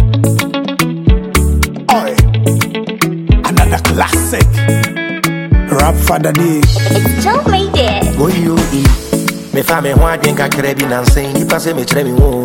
Oi, another classic. Rap Father D. It's Joe made it. Boy, you eat. Me fa me ho adwen kakra bi na nsen nipa se me kire me wo.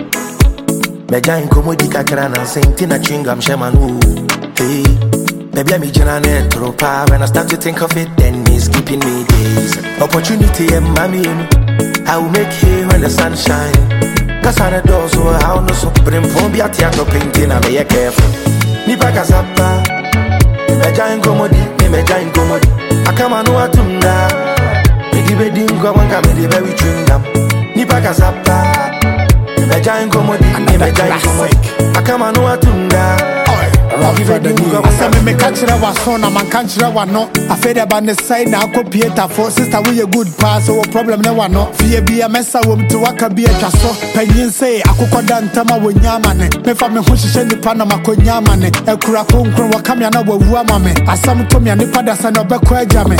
Me jan komodi kakra na nsen tina chingam shema no. Hey, baby me jina na tropa. When I start to think of it, then it's keeping me days. Opportunity and mommy, I will make hay when the sun shine. Cause I do so how no so bring phone be at your painting. I be careful. Nipa kasapa. Me jan komodi, me jan komodi. Akama no atunda. Me wedding go wanka me the very chingam. Nipa kasapa. Me giant comedy, me giant comedy. Akama no atunda. Rap Father D. Asa me catch that was son, I'm catch that one no. I fed about the side now. Copieta for sister we a good pass. So problem no one no. Fear be a mess I want to waka be a chasso. Penyin say akuko dantama wo nyamane. Me fa me ho hihye nipa na makonyamane. Ekura konkron wakame na wawu amame. Asam to me nipa da sa no beko agame.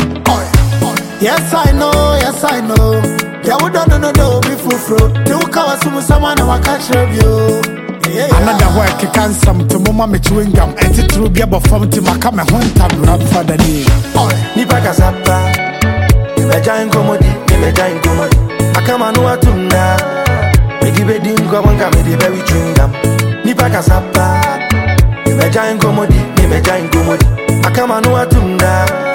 Yes I know, yes I know. Yeah, we don't know before fruit. You kawa sumu sama na wakachre you. Another work can some to mama me chewing gum. And it will be about from to makame hontam. Rap Father D. Nipa kasapa. Me giant comedy, me giant comedy. Akama no atunda. Me the wedding go wanka me the very chingam. Nipa kasapa. Me giant comedy, me giant comedy. Akama no atunda.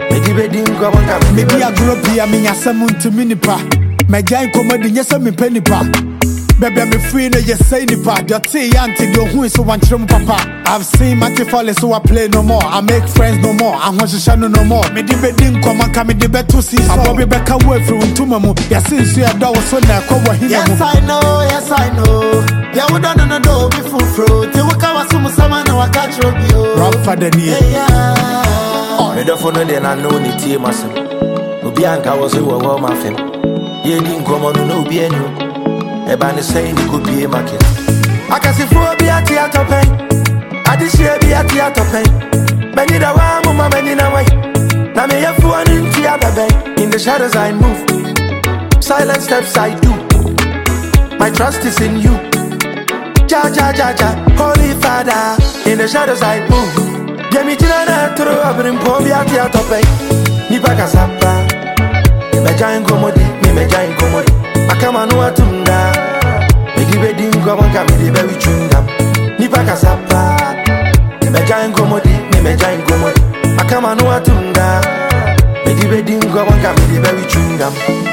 Maybe I grew up here, me yasamun to minipa. My giant comedy, yes, I'm in pennypa. Baby, I'm free, no, yes, say nipa. Your tea, auntie, your who is so one trim papa. I've seen Matty Foley, so I play no more. I make friends no more. I want to shine no more. Me the bedding come and come the bed to see. I'm Bobby back away from Tumamu. Yes, since you are dog, so now cover him. Yes, I know, yes, I know. Yeah, we don't know before fruit. You will come as soon as someone will catch you. Rap Father D. Me don't know then I know ni tie masem. No bianca was a war my fem. Ye didn't come on no be any. E ba ne say ni could be a market. I can see for be at theater pen. I this year be at theater pen. Many the one mama many na way. Na me ya for in theater pen. In the shadows I move. Silent steps I do. My trust is in you. Ja ja ja ja. Holy Father. In the shadows I move. Yeah, me jina na tro abrim pombi ati atope. Nipa kasapa. Me giant comedy, me giant comedy. Akama no atunda. Me di wedding go wanka me di very chungam. Nipa kasapa. Me giant comedy, me giant comedy. Akama no atunda. Me di wedding go wanka me di very chungam.